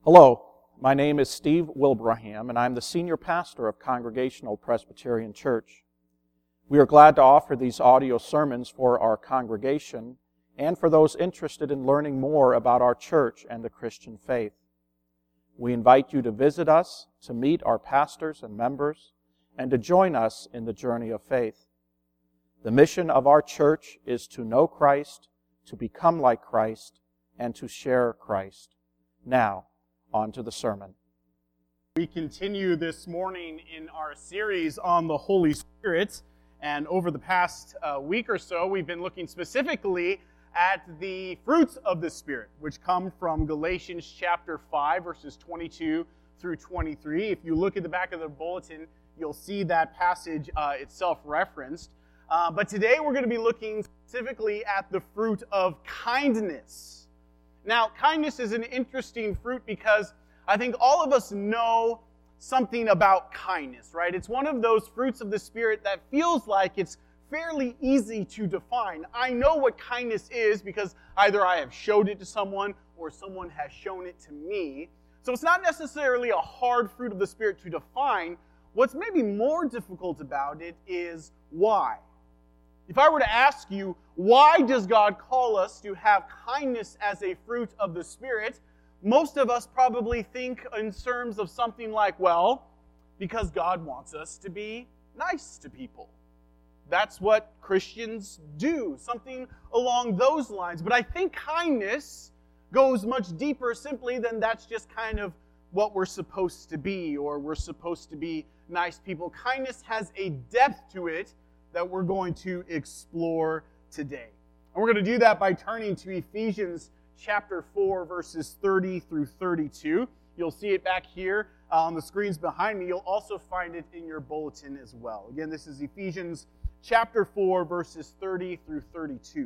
Hello, my name is Steve Wilbraham, and I'm the senior pastor of Congregational Presbyterian Church. We are glad to offer these audio sermons for our congregation and for those interested in learning more about our church and the Christian faith. We invite you to visit us, to meet our pastors and members, and to join us in the journey of faith. The mission of our church is to know Christ, to become like Christ, and to share Christ. Now, on to the sermon. We continue this morning in our series on the Holy Spirit, and over the past week or so, we've been looking specifically at the fruits of the Spirit, which come from Galatians chapter 5, verses 22 through 23. If you look at the back of the bulletin, you'll see that passage itself referenced. But today we're going to be looking specifically at the fruit of kindness. Now, kindness is an interesting fruit because I think all of us know something about kindness, right? It's one of those fruits of the Spirit that feels like it's fairly easy to define. I know what kindness is because either I have showed it to someone or someone has shown it to me. So it's not necessarily a hard fruit of the Spirit to define. What's maybe more difficult about it is why. If I were to ask you, why does God call us to have kindness as a fruit of the Spirit? Most of us probably think in terms of something like, well, because God wants us to be nice to people. That's what Christians do, something along those lines. But I think kindness goes much deeper simply than that's just kind of what we're supposed to be, or we're supposed to be nice people. Kindness has a depth to it that we're going to explore today. And we're going to do that by turning to Ephesians chapter 4, verses 30 through 32. You'll see it back here on the screens behind me. You'll also find it in your bulletin as well. Again, this is Ephesians chapter 4, verses 30 through 32.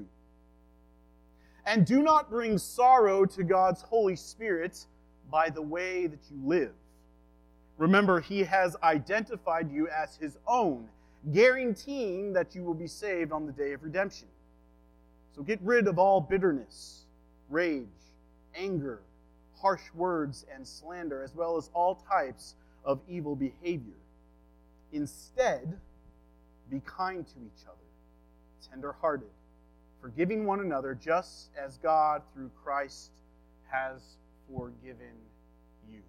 And do not bring sorrow to God's Holy Spirit by the way that you live. Remember, He has identified you as His own, guaranteeing that you will be saved on the day of redemption. So get rid of all bitterness, rage, anger, harsh words, and slander, as well as all types of evil behavior. Instead, be kind to each other, tender-hearted, forgiving one another, just as God, through Christ, has forgiven you.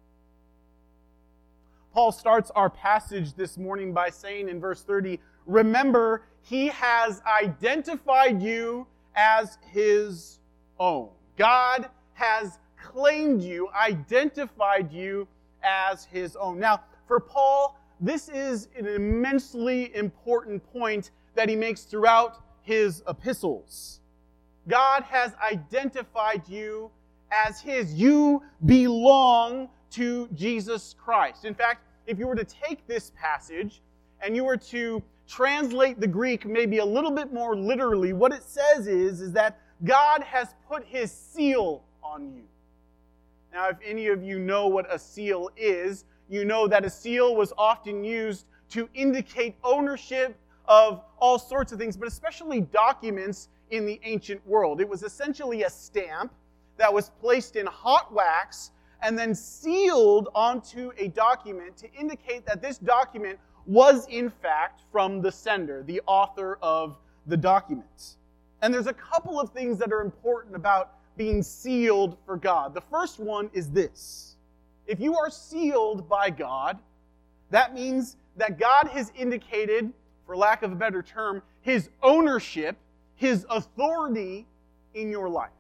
Paul starts our passage this morning by saying in verse 30, remember, He has identified you as His own. God has claimed you, identified you as His own. Now, for Paul, this is an immensely important point that he makes throughout his epistles. God has identified you as His. You belong to Jesus Christ. In fact, if you were to take this passage and you were to translate the Greek maybe a little bit more literally, what it says is that God has put His seal on you. Now, if any of you know what a seal is, you know that a seal was often used to indicate ownership of all sorts of things, but especially documents in the ancient world. It was essentially a stamp that was placed in hot wax and then sealed onto a document to indicate that this document was in fact from the sender, the author of the document. And there's a couple of things that are important about being sealed for God. The first one is this. If you are sealed by God, that means that God has indicated, for lack of a better term, His ownership, His authority in your life.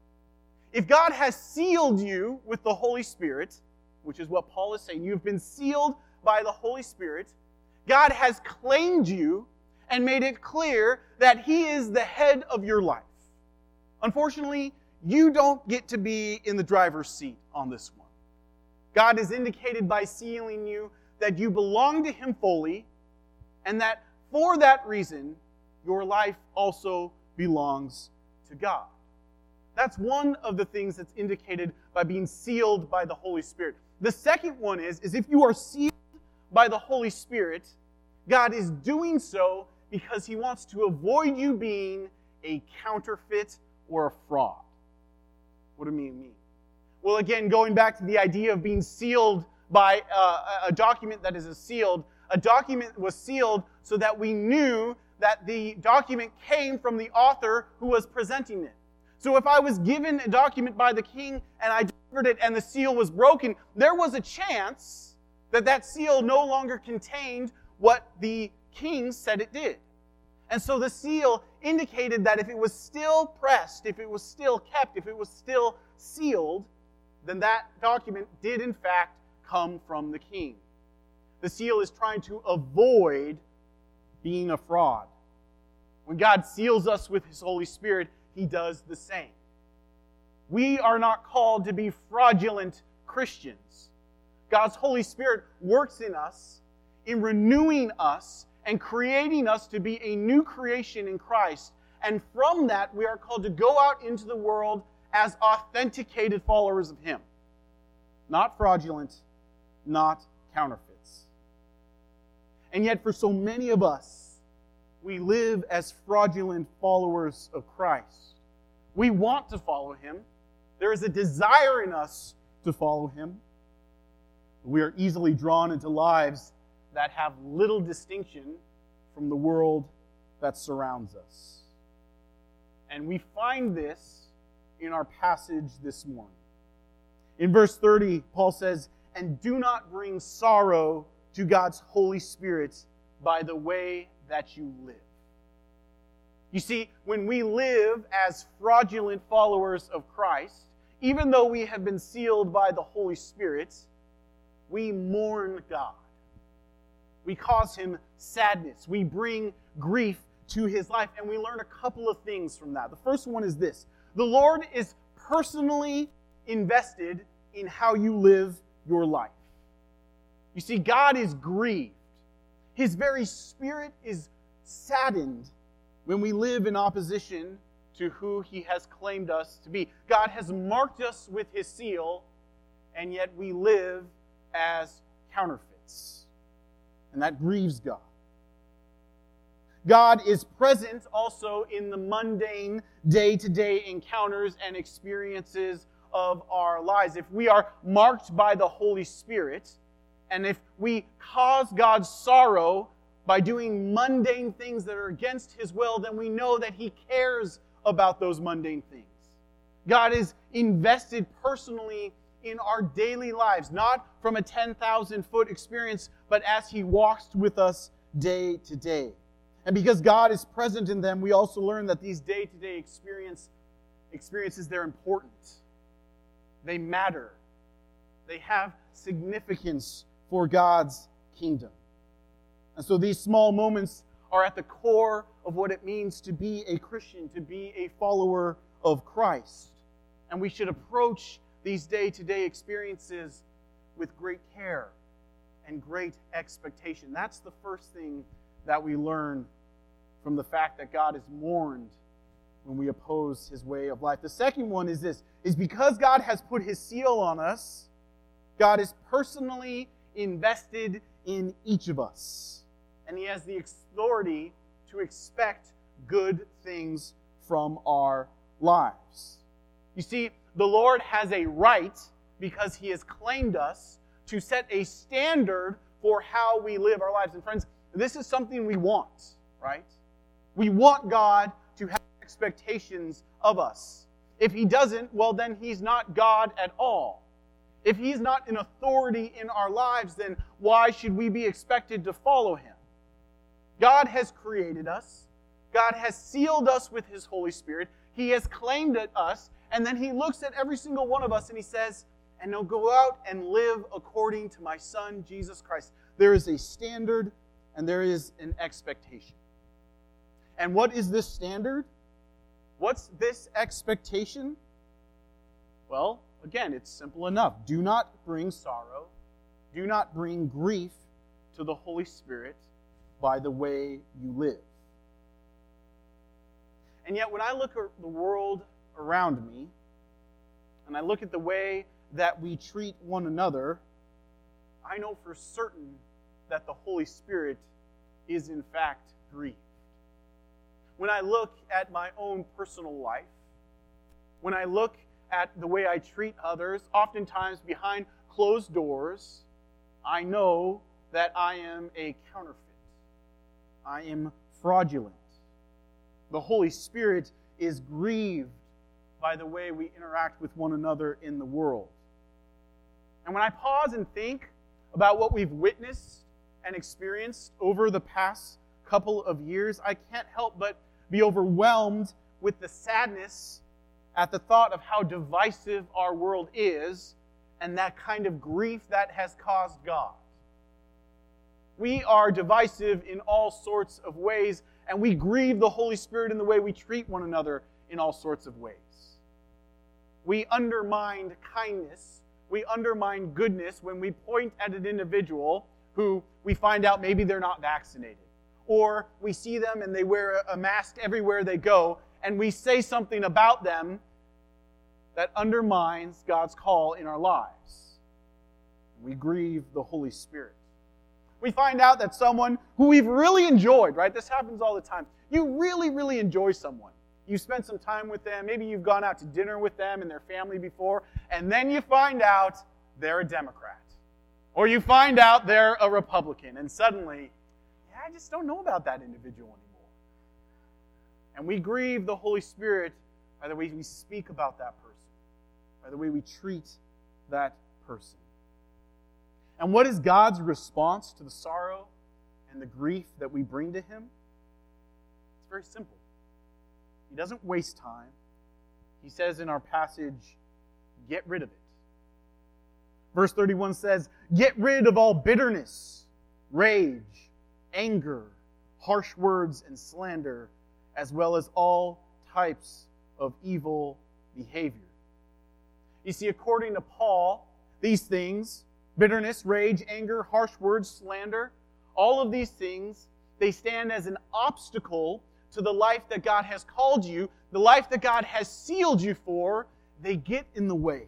If God has sealed you with the Holy Spirit, which is what Paul is saying, you've been sealed by the Holy Spirit, God has claimed you and made it clear that He is the head of your life. Unfortunately, you don't get to be in the driver's seat on this one. God has indicated by sealing you that you belong to Him fully, and that for that reason, your life also belongs to God. That's one of the things that's indicated by being sealed by the Holy Spirit. The second one is if you are sealed by the Holy Spirit, God is doing so because He wants to avoid you being a counterfeit or a fraud. What do you mean? Well, again, going back to the idea of being sealed by a document that is sealed, a document was sealed so that we knew that the document came from the author who was presenting it. So if I was given a document by the king and I delivered it and the seal was broken, there was a chance that that seal no longer contained what the king said it did. And so the seal indicated that if it was still pressed, if it was still kept, if it was still sealed, then that document did in fact come from the king. The seal is trying to avoid being a fraud. When God seals us with His Holy Spirit, He does the same. We are not called to be fraudulent Christians. God's Holy Spirit works in us, in renewing us, and creating us to be a new creation in Christ. And from that, we are called to go out into the world as authenticated followers of Him. Not fraudulent, not counterfeits. And yet, for so many of us, we live as fraudulent followers of Christ. We want to follow Him. There is a desire in us to follow Him. We are easily drawn into lives that have little distinction from the world that surrounds us. And we find this in our passage this morning. In verse 30, Paul says, "And do not bring sorrow to God's Holy Spirit by the way that you live." You see, when we live as fraudulent followers of Christ, even though we have been sealed by the Holy Spirit, we mourn God. We cause Him sadness. We bring grief to His life. And we learn a couple of things from that. The first one is this: the Lord is personally invested in how you live your life. You see, God is grieved. His very spirit is saddened when we live in opposition to who He has claimed us to be. God has marked us with His seal, and yet we live as counterfeits. And that grieves God. God is present also in the mundane, day-to-day encounters and experiences of our lives. If we are marked by the Holy Spirit, and if we cause God's sorrow by doing mundane things that are against His will, then we know that He cares about those mundane things. God is invested personally in our daily lives, not from a 10,000-foot experience, but as He walks with us day to day. And because God is present in them, we also learn that these day-to-day experiences, they're important. They matter. They have significance for God's kingdom. And so these small moments are at the core of what it means to be a Christian, to be a follower of Christ. And we should approach these day-to-day experiences with great care and great expectation. That's the first thing that we learn from the fact that God is mourned when we oppose His way of life. The second one is this, is because God has put His seal on us, God is personally invested in each of us. And He has the authority to expect good things from our lives. You see, the Lord has a right, because He has claimed us, to set a standard for how we live our lives. And friends, this is something we want, right? We want God to have expectations of us. If He doesn't, well, then He's not God at all. If He's not an authority in our lives, then why should we be expected to follow Him? God has created us. God has sealed us with His Holy Spirit. He has claimed us, and then He looks at every single one of us and He says, "And now go out and live according to my Son, Jesus Christ." There is a standard and there is an expectation. And what is this standard? What's this expectation? Well, again, it's simple enough. Do not bring sorrow. Do not bring grief to the Holy Spirit by the way you live. And yet, when I look at the world around me, and I look at the way that we treat one another, I know for certain that the Holy Spirit is in fact grieved. When I look at my own personal life, when I look at the way I treat others, oftentimes behind closed doors, I know that I am a counterfeit. I am fraudulent. The Holy Spirit is grieved by the way we interact with one another in the world. And when I pause and think about what we've witnessed and experienced over the past couple of years, I can't help but be overwhelmed with the sadness at the thought of how divisive our world is and that kind of grief that has caused God. We are divisive in all sorts of ways, and we grieve the Holy Spirit in the way we treat one another in all sorts of ways. We undermine kindness, we undermine goodness when we point at an individual who we find out maybe they're not vaccinated. Or we see them and they wear a mask everywhere they go, and we say something about them that undermines God's call in our lives. We grieve the Holy Spirit. We find out that someone who we've really enjoyed, right? This happens all the time. You really, really enjoy someone. You spent some time with them. Maybe you've gone out to dinner with them and their family before, and then you find out they're a Democrat. Or you find out they're a Republican, and suddenly, I just don't know about that individual anymore. And we grieve the Holy Spirit by the way we speak about that person, by the way we treat that person. And what is God's response to the sorrow and the grief that we bring to Him? It's very simple. He doesn't waste time. He says in our passage, get rid of it. Verse 31 says, get rid of all bitterness, rage, anger, harsh words, and slander, as well as all types of evil behavior. You see, according to Paul, these things, bitterness, rage, anger, harsh words, slander, all of these things, they stand as an obstacle to the life that God has called you, the life that God has sealed you for. They get in the way.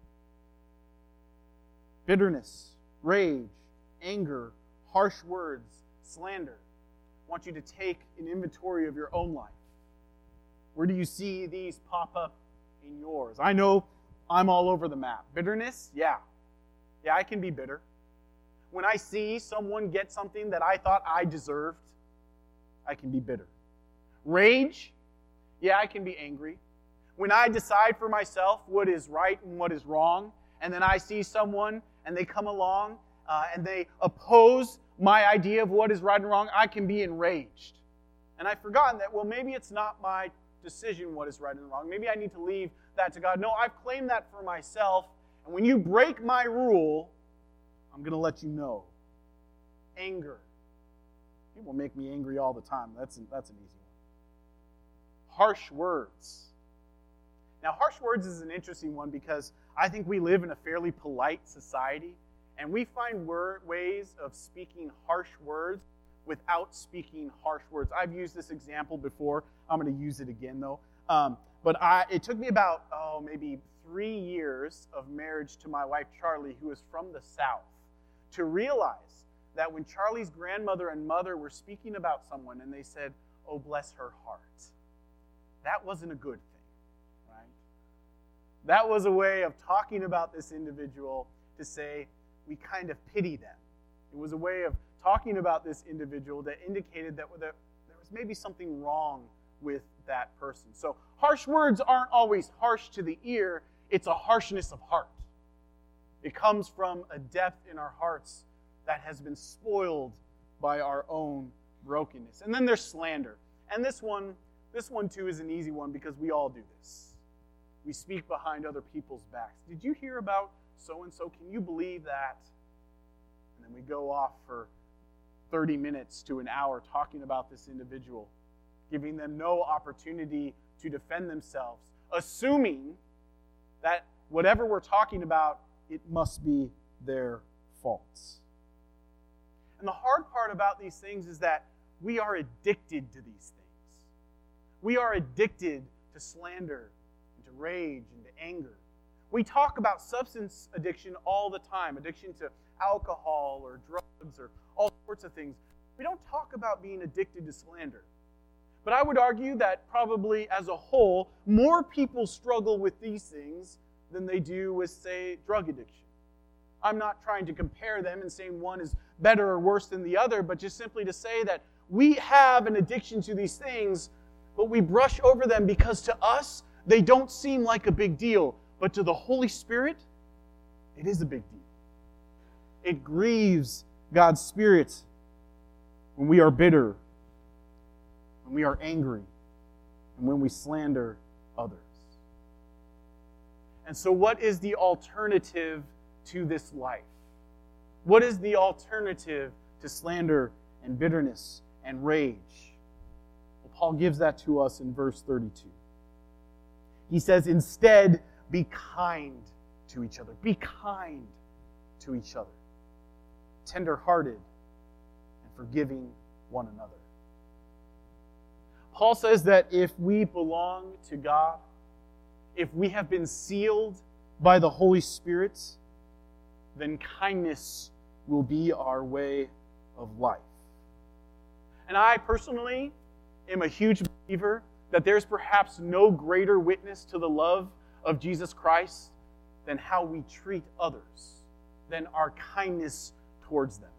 Bitterness, rage, anger, harsh words, slander. I want you to take an inventory of your own life. Where do you see these pop up in yours? I know I'm all over the map. Bitterness? Yeah, I can be bitter. When I see someone get something that I thought I deserved, I can be bitter. Rage? Yeah, I can be angry. When I decide for myself what is right and what is wrong, and then I see someone and they come along and they oppose my idea of what is right and wrong, I can be enraged. And I've forgotten that, well, maybe it's not my decision what is right and wrong. Maybe I need to leave that to God. No, I've claimed that for myself. And when you break my rule, I'm going to let you know. Anger. People make me angry all the time. That's an easy one. Harsh words. Now, harsh words is an interesting one because I think we live in a fairly polite society, and we find ways of speaking harsh words without speaking harsh words. I've used this example before. I'm going to use it again, though. But it took me about, maybe 3 years of marriage to my wife, Charlie, who is from the South, to realize that when Charlie's grandmother and mother were speaking about someone and they said, oh, bless her heart, that wasn't a good thing, right? That was a way of talking about this individual to say, we kind of pity them. It was a way of talking about this individual that indicated that there was maybe something wrong with that person. So harsh words aren't always harsh to the ear. It's a harshness of heart. It comes from a depth in our hearts that has been spoiled by our own brokenness. And then there's slander. And this one too is an easy one because we all do this. We speak behind other people's backs. Did you hear about so-and-so? Can you believe that? And then we go off for 30 minutes to an hour talking about this individual, giving them no opportunity to defend themselves, assuming that whatever we're talking about, it must be their faults. And the hard part about these things is that we are addicted to these things. We are addicted to slander, and to rage, and to anger. We talk about substance addiction all the time, addiction to alcohol or drugs or all sorts of things. We don't talk about being addicted to slander. But I would argue that probably as a whole, more people struggle with these things than they do with, say, drug addiction. I'm not trying to compare them and saying one is better or worse than the other, but just simply to say that we have an addiction to these things, but we brush over them because to us, they don't seem like a big deal. But to the Holy Spirit, it is a big deal. It grieves God's Spirit when we are bitter, when we are angry, and when we slander others. And so what is the alternative to this life? What is the alternative to slander and bitterness and rage? Well, Paul gives that to us in verse 32. He says, instead, be kind to each other. Be kind to each other. Tender-hearted and forgiving one another. Paul says that if we belong to God, if we have been sealed by the Holy Spirit, then kindness will be our way of life. And I personally am a huge believer that there's perhaps no greater witness to the love of Jesus Christ than how we treat others, than our kindness towards them.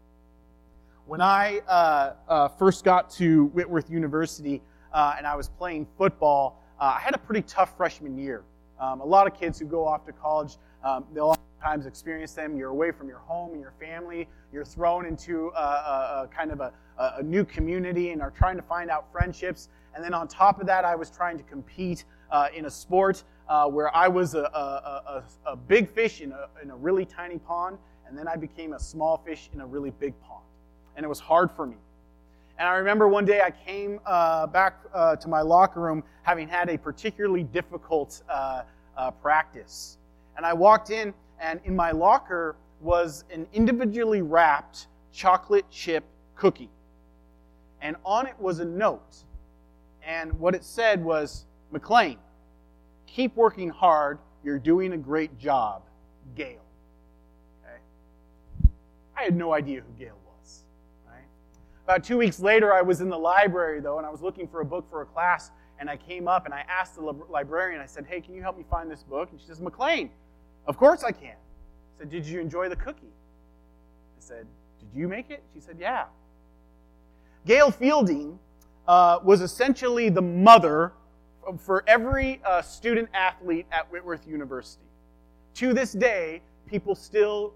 When I first got to Whitworth University and I was playing football, I had a pretty tough freshman year. A lot of kids who go off to college, they'll oftentimes experience them. You're away from your home and your family. You're thrown into a kind of a new community and are trying to find out friendships. And then on top of that, I was trying to compete in a sport where I was a big fish in a really tiny pond, and then I became a small fish in a really big pond. And it was hard for me. And I remember one day I came back to my locker room having had a particularly difficult practice. And I walked in, and in my locker was an individually wrapped chocolate chip cookie. And on it was a note. And what it said was, McLean, keep working hard. You're doing a great job. Gail. Okay? I had no idea who Gail was. Right? About 2 weeks later, I was in the library, though, and I was looking for a book for a class. And I came up and I asked the librarian, I said, hey, can you help me find this book? And she says, McLean, of course I can. I said, did you enjoy the cookie? I said, did you make it? She said, yeah. Gail Fielding was essentially the mother for every student athlete at Whitworth University. To this day, people still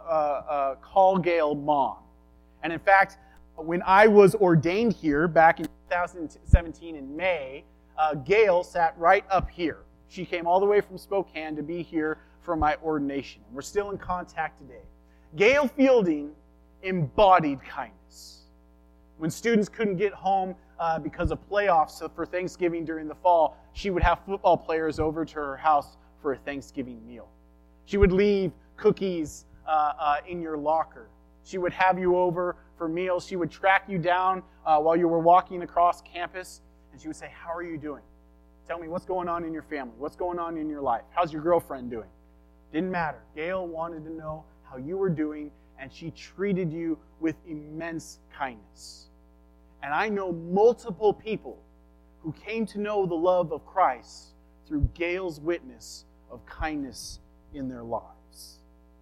call Gail Mom. And in fact, when I was ordained here back in 2017 in May, Gail sat right up here. She came all the way from Spokane to be here for my ordination. We're still in contact today. Gail Fielding embodied kindness. When students couldn't get home because of playoffs for Thanksgiving during the fall, she would have football players over to her house for a Thanksgiving meal. She would leave cookies in your locker. She would have you over for meals. She would track you down while you were walking across campus, and she would say, how are you doing? Tell me what's going on in your family. What's going on in your life? How's your girlfriend doing? Didn't matter. Gail wanted to know how you were doing, and she treated you with immense kindness. And I know multiple people who came to know the love of Christ through Gail's witness of kindness in their lives.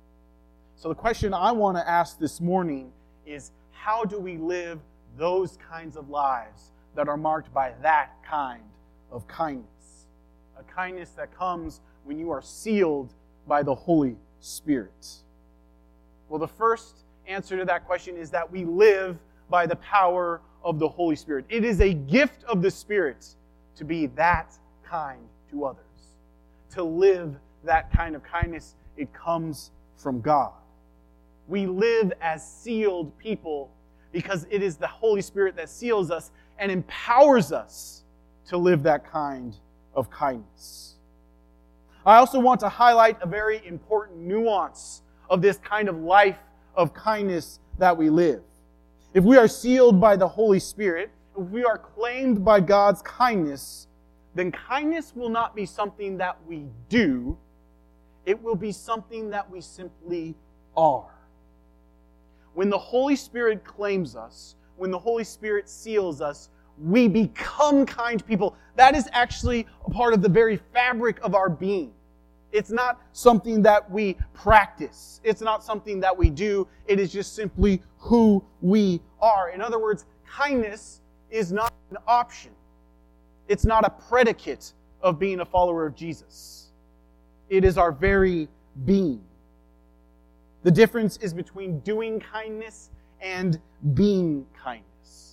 So the question I want to ask this morning is, how do we live those kinds of lives that are marked by that kind of kindness? A kindness that comes when you are sealed by the Holy Spirit. Well, the first answer to that question is that we live by the power of the Holy Spirit. It is a gift of the Spirit to be that kind to others. To live that kind of kindness, it comes from God. We live as sealed people because it is the Holy Spirit that seals us and empowers us to live that kind of kindness. I also want to highlight a very important nuance of this kind of life of kindness that we live. If we are sealed by the Holy Spirit, if we are claimed by God's kindness, then kindness will not be something that we do. It will be something that we simply are. When the Holy Spirit claims us, when the Holy Spirit seals us, we become kind people. That is actually a part of the very fabric of our being. It's not something that we practice. It's not something that we do. It is just simply who we are. In other words, kindness is not an option. It's not a predicate of being a follower of Jesus. It is our very being. The difference is between doing kindness and being kindness.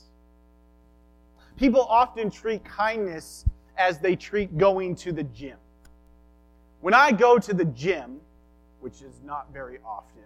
People often treat kindness as they treat going to the gym. When I go to the gym, which is not very often,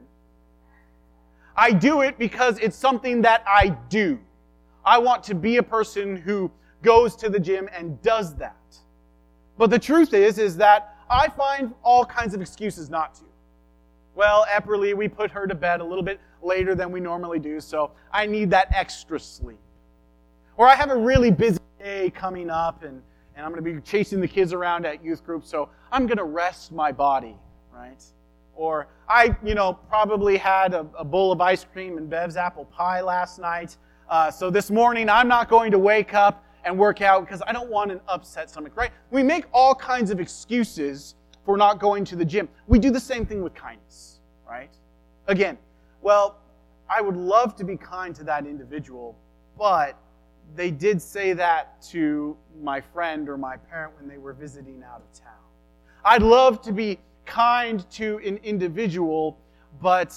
I do it because it's something that I do. I want to be a person who goes to the gym and does that. But the truth is that I find all kinds of excuses not to. Well, Epperly, we put her to bed a little bit later than we normally do, so I need that extra sleep. Or I have a really busy day coming up, and I'm going to be chasing the kids around at youth group, so I'm going to rest my body, right? Or I, probably had a bowl of ice cream and Bev's apple pie last night, so this morning I'm not going to wake up and work out because I don't want an upset stomach, right? We make all kinds of excuses for not going to the gym. We do the same thing with kindness, right? Again, well, I would love to be kind to that individual, but they did say that to my friend or my parent when they were visiting out of town. I'd love to be kind to an individual, but,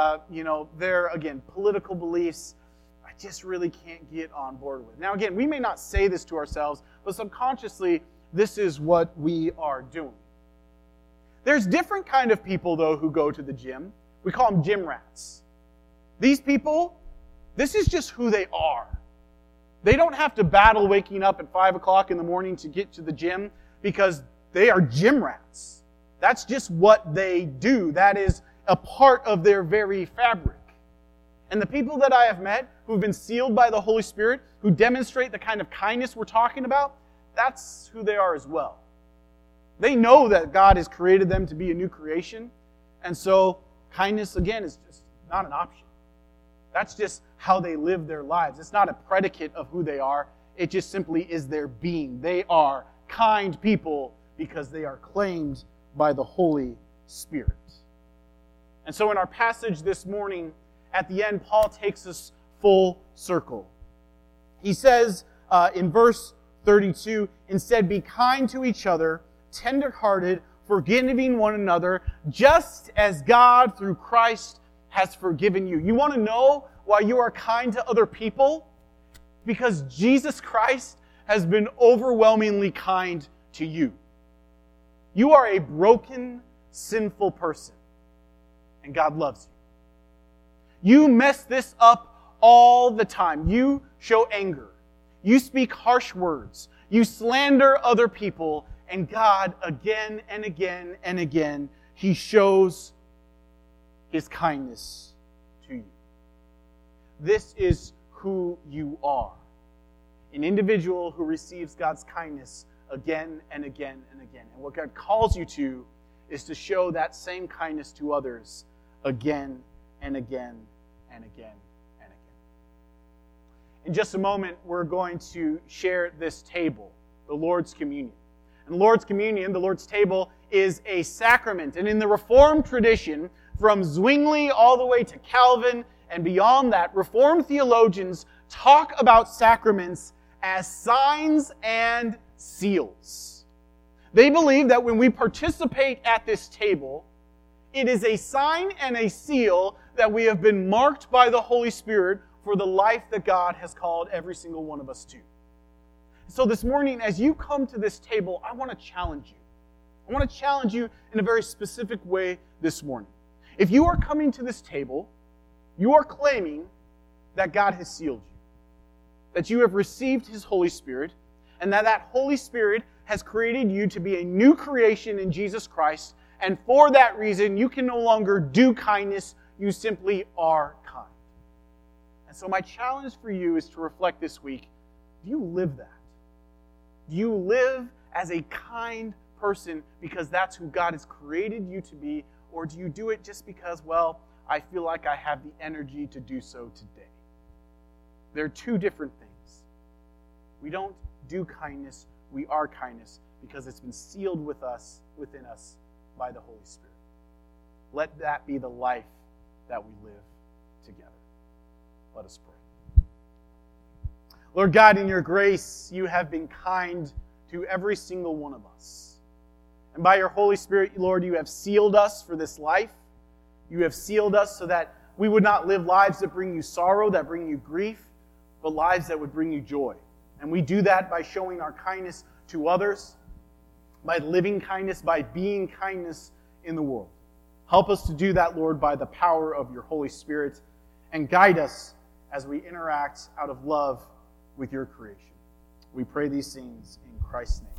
their, again, political beliefs, I just really can't get on board with. Now, again, we may not say this to ourselves, but subconsciously, this is what we are doing. There's different kind of people, though, who go to the gym. We call them gym rats. These people, this is just who they are. They don't have to battle waking up at 5 o'clock in the morning to get to the gym because they are gym rats. That's just what they do. That is a part of their very fabric. And the people that I have met who've been sealed by the Holy Spirit, who demonstrate the kind of kindness we're talking about, that's who they are as well. They know that God has created them to be a new creation, and so kindness, again, is just not an option. That's just how they live their lives. It's not a predicate of who they are. It just simply is their being. They are kind people because they are claimed by the Holy Spirit. And so in our passage this morning, at the end, Paul takes us full circle. He says in verse 32, instead be kind to each other, tender-hearted, forgiving one another, just as God through Christ has forgiven you. You want to know why you are kind to other people? Because Jesus Christ has been overwhelmingly kind to you. You are a broken, sinful person, and God loves you. You mess this up all the time. You show anger. You speak harsh words. You slander other people, and God, again and again and again, He shows His kindness to you. This is who you are. An individual who receives God's kindness again and again and again. And what God calls you to is to show that same kindness to others again and again and again and again. In just a moment, we're going to share this table, the Lord's Communion. And the Lord's Communion, the Lord's table, is a sacrament. And in the Reformed tradition, from Zwingli all the way to Calvin and beyond that, Reformed theologians talk about sacraments as signs and seals. They believe that when we participate at this table, it is a sign and a seal that we have been marked by the Holy Spirit for the life that God has called every single one of us to. So this morning, as you come to this table, I want to challenge you. I want to challenge you in a very specific way this morning. If you are coming to this table, you are claiming that God has sealed you, that you have received His Holy Spirit, and that Holy Spirit has created you to be a new creation in Jesus Christ, and for that reason, you can no longer do kindness, you simply are kind. And so my challenge for you is to reflect this week, do you live that? Do you live as a kind person because that's who God has created you to be, or do you do it just because, well, I feel like I have the energy to do so today? They're two different things. We don't do kindness, we are kindness because it's been sealed within us by the Holy Spirit. Let that be the life that we live together. Let us pray. Lord God, in your grace, you have been kind to every single one of us. And by your Holy Spirit, Lord, you have sealed us for this life. You have sealed us so that we would not live lives that bring you sorrow, that bring you grief, but lives that would bring you joy. And we do that by showing our kindness to others, by living kindness, by being kindness in the world. Help us to do that, Lord, by the power of your Holy Spirit, and guide us as we interact out of love with your creation. We pray these things in Christ's name.